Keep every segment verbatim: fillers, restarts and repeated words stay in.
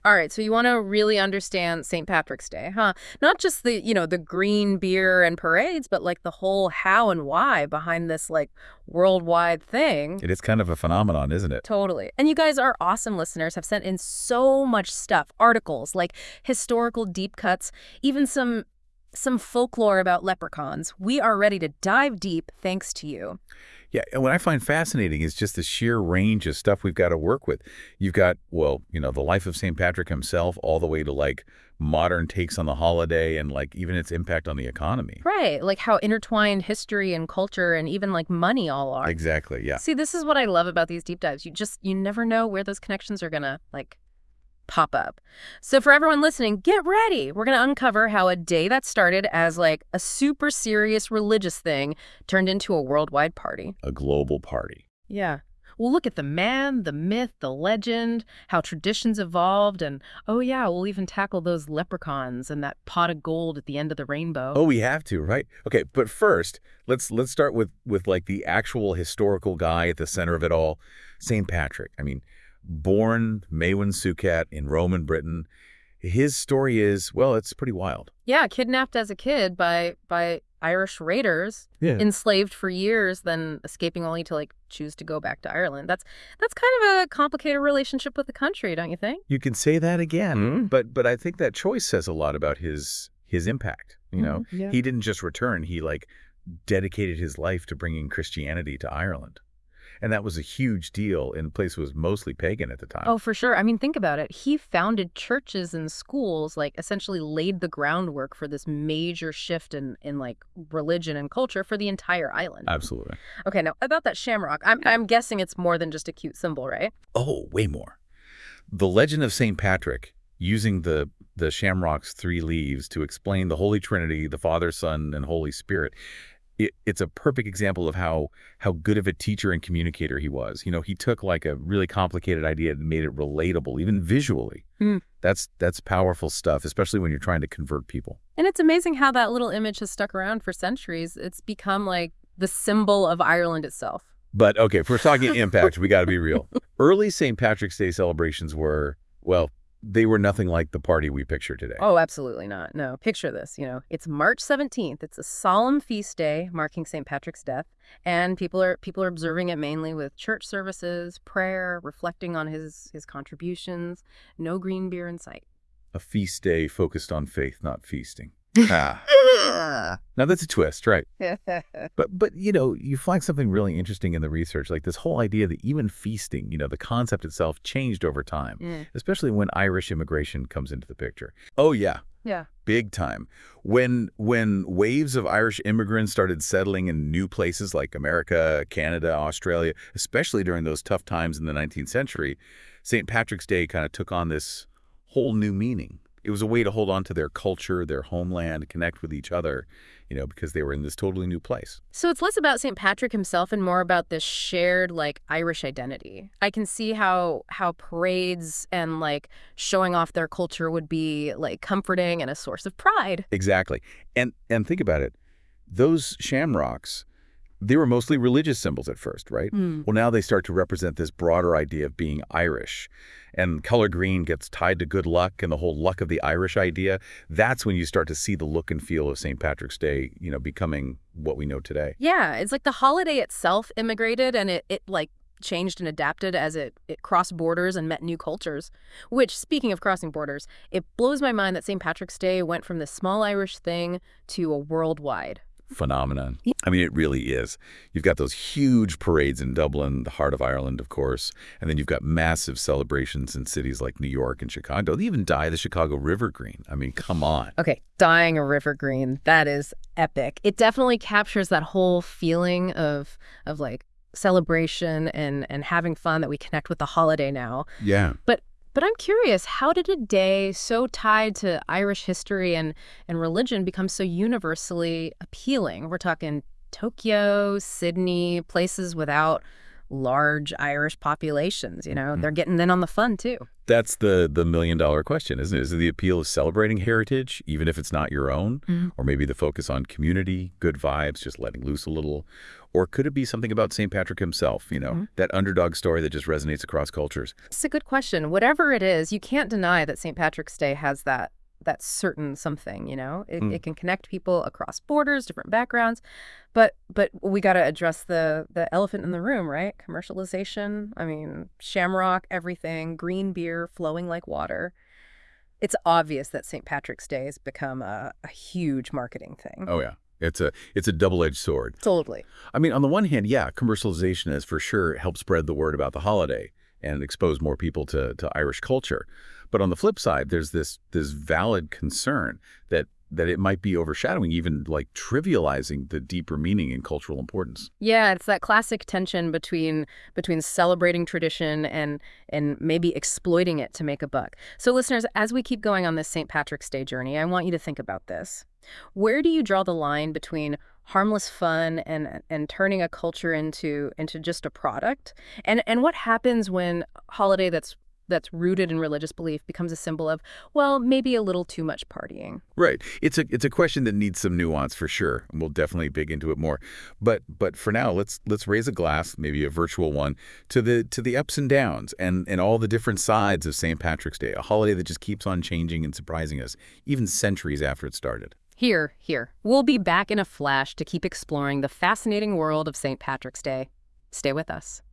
All right, so you want to really understand Saint Patrick's Day, huh? Not just the, you know, the green beer and parades, but like the whole how and why behind this like worldwide thing. It is kind of a phenomenon, isn't it? Totally. And you guys are awesome listeners, have sent in so much stuff, articles, like historical deep cuts, even some some folklore about leprechauns. We are ready to dive deep thanks to you. Yeah, and what I find fascinating is just the sheer range of stuff we've got to work with. You've got, well, you know, the life of Saint Patrick himself, all the way to like modern takes on the holiday and like even its impact on the economy. Right, like how intertwined history and culture and even like money all are. Exactly, yeah. See, this is what I love about these deep dives. You just, you never know where those connections are gonna like pop up. So for everyone listening, get ready. We're going to uncover how a day that started as like a super serious religious thing turned into a worldwide party. A global party. Yeah. We'll look at the man, the myth, the legend, how traditions evolved, and oh yeah, we'll even tackle those leprechauns and that pot of gold at the end of the rainbow. Oh, we have to, right? Okay, but first, let's let's start with with like the actual historical guy at the center of it all, Saint Patrick. I mean, born Maewyn Succat in Roman Britain. His story is, well, it's pretty wild. Yeah, kidnapped as a kid by by Irish raiders, Yeah. enslaved for years, then escaping only to like choose to go back to Ireland. That's that's kind of a complicated relationship with the country, don't you think? You can say that again, Mm. but but I think that choice says a lot about his his impact. You know, Mhm, yeah. he didn't just return; he like dedicated his life to bringing Christianity to Ireland, and that was a huge deal in a place that was mostly pagan at the time. Oh, for sure. I mean, think about it. He founded churches and schools, like essentially laid the groundwork for this major shift in in like religion and culture for the entire island. Absolutely. Okay, now about that shamrock, I'm I'm guessing it's more than just a cute symbol, right? Oh, way more. The legend of Saint Patrick, using the the shamrock's three leaves to explain the Holy Trinity, the Father, Son, and Holy Spirit. It, it's a perfect example of how how good of a teacher and communicator he was. You know, he took like a really complicated idea and made it relatable, even visually. Mm. That's that's powerful stuff, especially when you're trying to convert people. And it's amazing how that little image has stuck around for centuries. It's become like the symbol of Ireland itself. But okay, if we're talking impact, we got to be real. Early Saint Patrick's Day celebrations were, well, they were nothing like the party we picture today. Oh, absolutely not. No, picture this, you know, it's March seventeenth. It's a solemn feast day marking Saint Patrick's death, and people are people are observing it mainly with church services, prayer, reflecting on his his contributions. No green beer in sight. A feast day focused on faith, not feasting. Ah. Now that's a twist, right? But, but you know, you find something really interesting in the research, like this whole idea that even feasting, you know, the concept itself changed over time, Mm. especially when Irish immigration comes into the picture. Oh, yeah, Yeah. big time. When when waves of Irish immigrants started settling in new places like America, Canada, Australia, especially during those tough times in the nineteenth century, Saint Patrick's Day kind of took on this whole new meaning. It was a way to hold on to their culture, their homeland, connect with each other, you know, because they were in this totally new place. So it's less about Saint Patrick himself and more about this shared like Irish identity. I can see how how parades and like showing off their culture would be like comforting and a source of pride. Exactly. And and think about it. Those shamrocks, they were mostly religious symbols at first, right? Mm. Well, now they start to represent this broader idea of being Irish. And color green gets tied to good luck and the whole luck of the Irish idea. That's when you start to see the look and feel of Saint Patrick's Day, you know, becoming what we know today. Yeah, it's like the holiday itself immigrated and it, it like changed and adapted as it, it crossed borders and met new cultures. Which, speaking of crossing borders, it blows my mind that Saint Patrick's Day went from this small Irish thing to a worldwide phenomenon. I mean, it really is. You've got those huge parades in Dublin, the heart of Ireland, of course, and then you've got massive celebrations in cities like New York and Chicago. They even dye the Chicago River green. I mean, come on. Okay, dyeing a river green, that is epic. It definitely captures that whole feeling of of like celebration and and having fun that we connect with the holiday now. Yeah. But but I'm curious, how did a day so tied to Irish history and and religion become so universally appealing? We're talking Tokyo, Sydney, places without large Irish populations, you know, they're getting in on the fun too. That's the the million dollar question, isn't it? Is it the appeal of celebrating heritage, even if it's not your own? Mm-hmm. Or maybe the focus on community, good vibes, just letting loose a little? Or could it be something about Saint Patrick himself, you know, mm-hmm. that underdog story that just resonates across cultures? It's a good question. Whatever it is, you can't deny that Saint Patrick's Day has that that certain something, you know? It, mm. it can connect people across borders, different backgrounds. But but we got to address the the elephant in the room, right? Commercialization. I mean, shamrock, everything, green beer flowing like water. It's obvious that Saint Patrick's Day has become a, a huge marketing thing. Oh, yeah. It's a it's a double-edged sword. Totally. I mean, on the one hand, yeah, commercialization has for sure helped spread the word about the holiday and expose more people to, to Irish culture. But on the flip side, there's this this valid concern that that it might be overshadowing, even like trivializing the deeper meaning and cultural importance. Yeah, it's that classic tension between between celebrating tradition and and maybe exploiting it to make a buck. So listeners, as we keep going on this Saint Patrick's Day journey, I want you to think about this. Where do you draw the line between harmless fun and and turning a culture into into just a product? And and what happens when a holiday that's that's rooted in religious belief becomes a symbol of, well, maybe a little too much partying? Right. It's a it's a question that needs some nuance for sure, and we'll definitely dig into it more. But but for now, let's let's raise a glass, maybe a virtual one, to the to the ups and downs and and all the different sides of Saint Patrick's Day, a holiday that just keeps on changing and surprising us, even centuries after it started. Here, here. We'll be back in a flash to keep exploring the fascinating world of Saint Patrick's Day. Stay with us.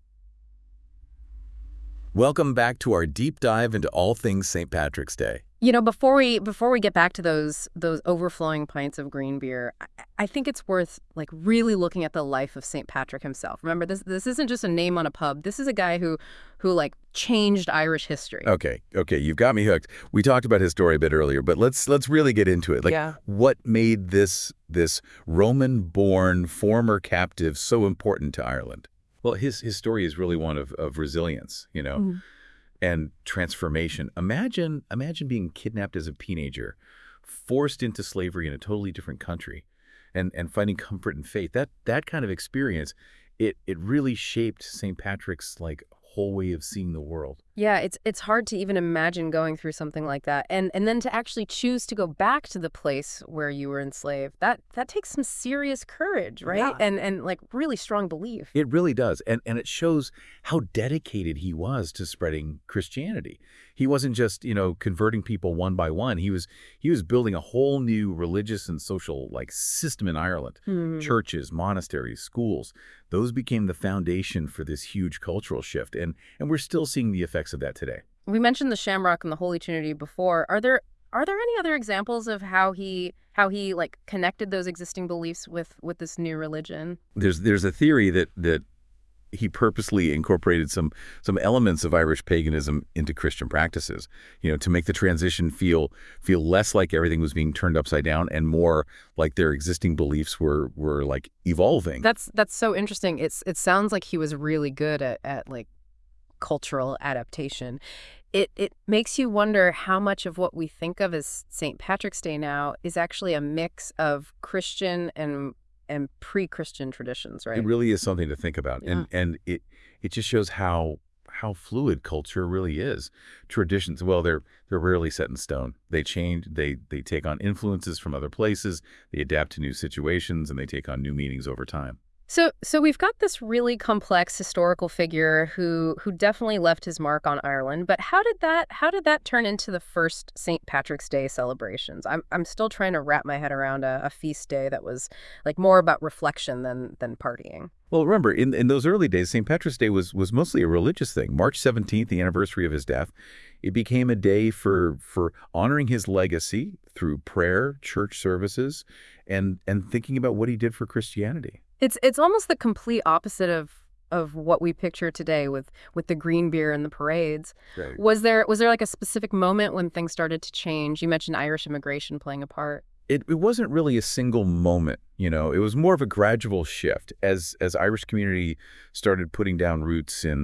Welcome back to our deep dive into all things Saint Patrick's Day. You know, before we before we get back to those those overflowing pints of green beer, I, I think it's worth like really looking at the life of Saint Patrick himself. Remember, this this isn't just a name on a pub. This is a guy who who like changed Irish history. Okay, okay, you've got me hooked. We talked about his story a bit earlier, but let's let's really get into it. Like, yeah. What made this this Roman-born former captive so important to Ireland? Well, his his story is really one of of resilience, you know. Mm-hmm. And transformation. Imagine, imagine being kidnapped as a teenager, forced into slavery in a totally different country, and and finding comfort in faith. That that kind of experience, it it really shaped Saint Patrick's like whole way of seeing the world. Yeah, it's it's hard to even imagine going through something like that, and and then to actually choose to go back to the place where you were enslaved. That that takes some serious courage, right? Yeah. And and like really strong belief. It really does, and and it shows how dedicated he was to spreading Christianity. He wasn't just, you know, converting people one by one. He was he was building a whole new religious and social like system in Ireland. Hmm. Churches, monasteries, schools. Those became the foundation for this huge cultural shift, and and we're still seeing the effects of that today. We mentioned the Shamrock and the Holy Trinity before. Are there are there any other examples of how he how he like connected those existing beliefs with with this new religion? There's there's a theory that that he purposely incorporated some some elements of Irish paganism into Christian practices, you know, to make the transition feel feel less like everything was being turned upside down and more like their existing beliefs were were like evolving. That's that's so interesting. It's it sounds like he was really good at at like cultural adaptation. It it makes you wonder how much of what we think of as Saint Patrick's Day now is actually a mix of Christian and and pre-Christian traditions, right? It really is something to think about. Yeah. And and it it just shows how how fluid culture really is. Traditions, well, they're they're rarely set in stone. They change, they they take on influences from other places, they adapt to new situations, and they take on new meanings over time. So so we've got this really complex historical figure who who definitely left his mark on Ireland, but how did that how did that turn into the first Saint Patrick's Day celebrations? I'm I'm still trying to wrap my head around a, a feast day that was like more about reflection than than partying. Well, remember, in in those early days, Saint Patrick's Day was was mostly a religious thing. March seventeenth, the anniversary of his death, it became a day for for honoring his legacy through prayer, church services, and and thinking about what he did for Christianity. It's it's almost the complete opposite of of what we picture today with with the green beer and the parades. Right. Was there was there like a specific moment when things started to change? You mentioned Irish immigration playing a part. It it wasn't really a single moment, you know. It was more of a gradual shift as as Irish community started putting down roots in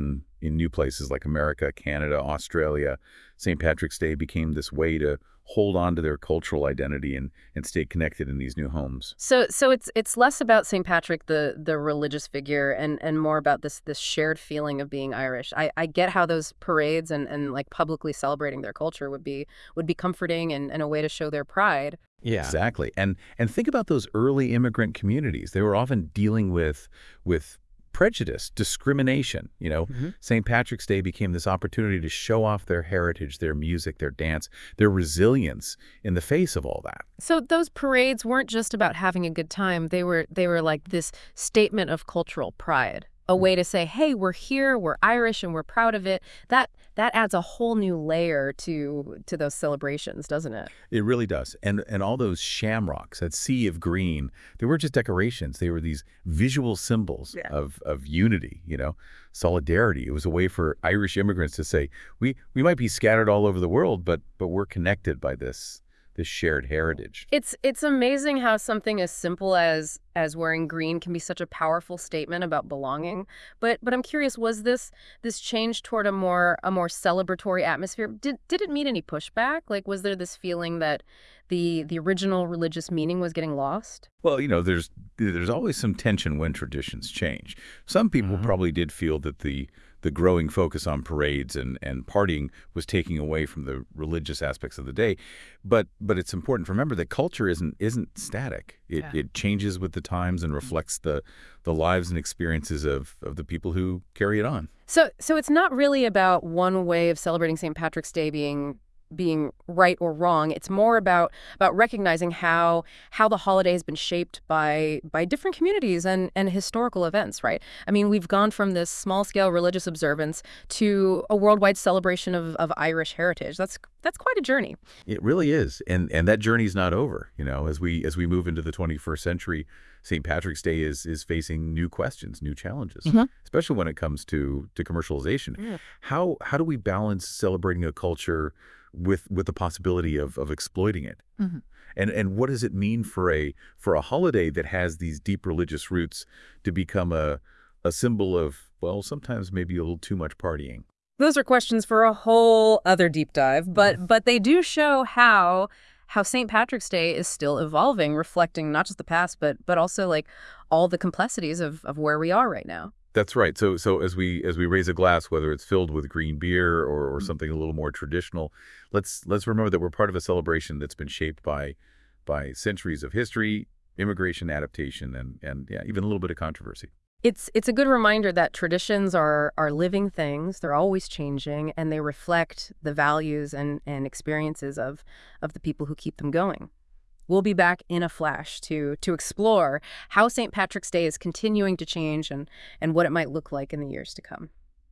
in new places like America, Canada, Australia, Saint Patrick's Day became this way to hold on to their cultural identity and, and stay connected in these new homes. So so it's it's less about Saint Patrick, the the religious figure, and and more about this this shared feeling of being Irish. I, I get how those parades and, and like publicly celebrating their culture would be would be comforting and, and a way to show their pride. Yeah. Exactly. And and think about those early immigrant communities. They were often dealing with with prejudice, discrimination. You know, Mm-hmm. Saint Patrick's Day became this opportunity to show off their heritage, their music, their dance, their resilience in the face of all that. So those parades weren't just about having a good time. They were they were like this statement of cultural pride, a way to say, hey, we're here, we're Irish, and we're proud of it. That that adds a whole new layer to to those celebrations, doesn't it? It really does. And and all those shamrocks, that sea of green, they weren't just decorations. They were these visual symbols Yeah. of, of unity, you know, solidarity. It was a way for Irish immigrants to say, we, we might be scattered all over the world, but but we're connected by this this shared heritage. It's it's amazing how something as simple as as wearing green can be such a powerful statement about belonging. But but I'm curious, was this this change toward a more a more celebratory atmosphere? Did did it meet any pushback? Like, was there this feeling that the the original religious meaning was getting lost? Well, you know, there's there's always some tension when traditions change. Some people Mhm. probably did feel that the the growing focus on parades and, and partying was taking away from the religious aspects of the day. But but it's important to remember that culture isn't isn't static. It Yeah. it changes with the times and reflects the the lives and experiences of, of the people who carry it on. So so it's not really about one way of celebrating Saint Patrick's Day being being right or wrong. It's more about about recognizing how how the holiday has been shaped by by different communities and and historical events, right? I mean, we've gone from this small-scale religious observance to a worldwide celebration of, of Irish heritage. That's that's quite a journey. It really is. And and that journey's not over. You know, as we as we move into the twenty-first century, Saint Patrick's Day is is facing new questions, new challenges, Mhm. especially when it comes to to commercialization. Yeah. How how do we balance celebrating a culture with with the possibility of of exploiting it? Mhm. And and what does it mean for a for a holiday that has these deep religious roots to become a a symbol of, well, sometimes maybe a little too much partying? Those are questions for a whole other deep dive, but but they do show how how Saint Patrick's Day is still evolving, reflecting not just the past, but but also like all the complexities of of where we are right now. That's right. So so as we as we raise a glass, whether it's filled with green beer or, or something a little more traditional, let's let's remember that we're part of a celebration that's been shaped by by centuries of history, immigration, adaptation, and and yeah, even a little bit of controversy. It's it's a good reminder that traditions are are living things. They're always changing, and they reflect the values and and experiences of of the people who keep them going. We'll be back in a flash to to explore how Saint Patrick's Day is continuing to change and and what it might look like in the years to come.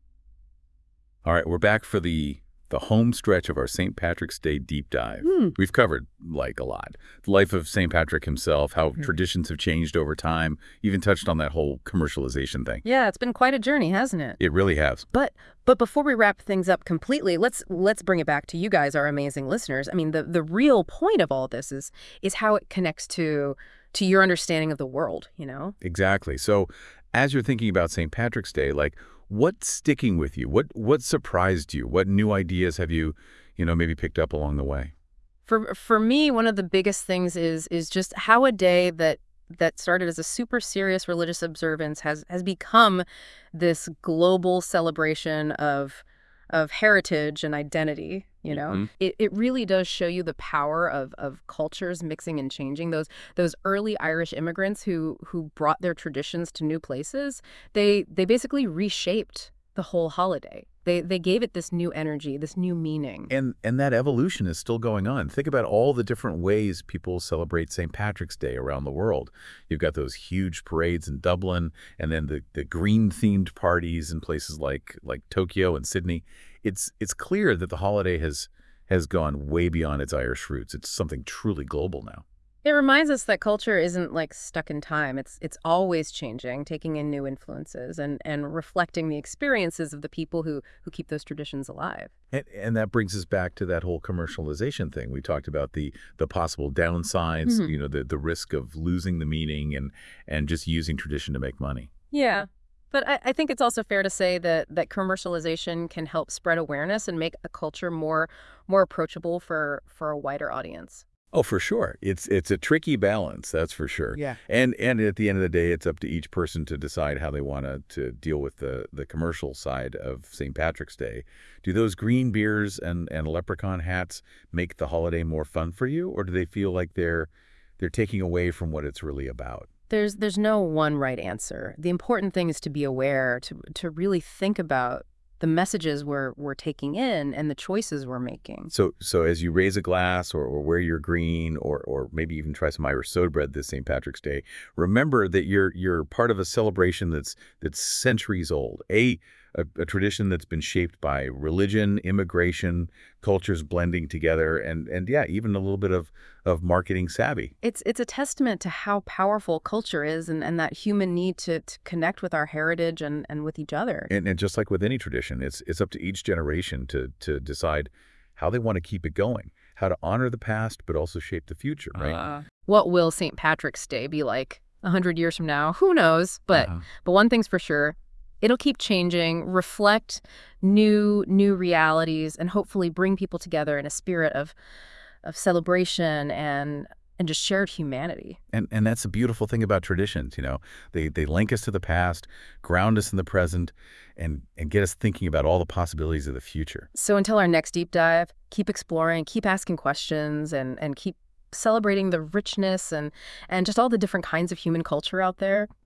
All right, we're back for the the home stretch of our Saint Patrick's Day deep dive. Hmm. We've covered, like, a lot. The life of Saint Patrick himself, how Mhm. traditions have changed over time, even touched on that whole commercialization thing. Yeah, it's been quite a journey, hasn't it? It really has. But but before we wrap things up completely, let's let's bring it back to you guys, our amazing listeners. I mean, the the real point of all this is is how it connects to to your understanding of the world, you know? Exactly. So as you're thinking about Saint Patrick's Day, like, what's sticking with you? What what surprised you? What new ideas have you, you know, maybe picked up along the way? For for me, one of the biggest things is is just how a day that that started as a super serious religious observance has has become this global celebration of of heritage and identity, you know. Mhm. It it really does show you the power of of cultures mixing and changing. Those those early Irish immigrants who who brought their traditions to new places, they they basically reshaped the whole holiday. They they gave it this new energy, this new meaning. And and that evolution is still going on. Think about all the different ways people celebrate Saint Patrick's Day around the world. You've got those huge parades in Dublin, and then the, the green-themed parties in places like like Tokyo and Sydney. It's it's clear that the holiday has has gone way beyond its Irish roots. It's something truly global now. It reminds us that culture isn't like stuck in time. It's it's always changing, taking in new influences and and reflecting the experiences of the people who who keep those traditions alive. And, and that brings us back to that whole commercialization thing. We talked about the the possible downsides, Mhm. you know, the the risk of losing the meaning and and just using tradition to make money. Yeah. But I, I think it's also fair to say that that commercialization can help spread awareness and make a culture more more approachable for for a wider audience. Oh, for sure. It's it's a tricky balance, that's for sure. Yeah. And and at the end of the day, it's up to each person to decide how they want to to deal with the the commercial side of Saint Patrick's Day. Do those green beers and and leprechaun hats make the holiday more fun for you, or do they feel like they're they're taking away from what it's really about? There's there's no one right answer. The important thing is to be aware, to to really think about the messages we're we're taking in and the choices we're making. So so as you raise a glass or, or wear your green or or maybe even try some Irish soda bread this Saint Patrick's Day, remember that you're you're part of a celebration that's that's centuries old. A a, a tradition that's been shaped by religion, immigration, cultures blending together, and and yeah, even a little bit of of marketing savvy. It's it's a testament to how powerful culture is and, and that human need to, to connect with our heritage and, and with each other. And and just like with any tradition, it's it's up to each generation to to decide how they want to keep it going, how to honor the past, but also shape the future, right? Uh, what will Saint Patrick's Day be like a hundred years from now? Who knows? But Uh-huh. but one thing's for sure, it'll keep changing, reflect new new realities, and hopefully bring people together in a spirit of of celebration and and just shared humanity. And and that's the beautiful thing about traditions, you know. They they link us to the past, ground us in the present, and and get us thinking about all the possibilities of the future. So until our next deep dive, keep exploring, keep asking questions, and and keep celebrating the richness and and just all the different kinds of human culture out there.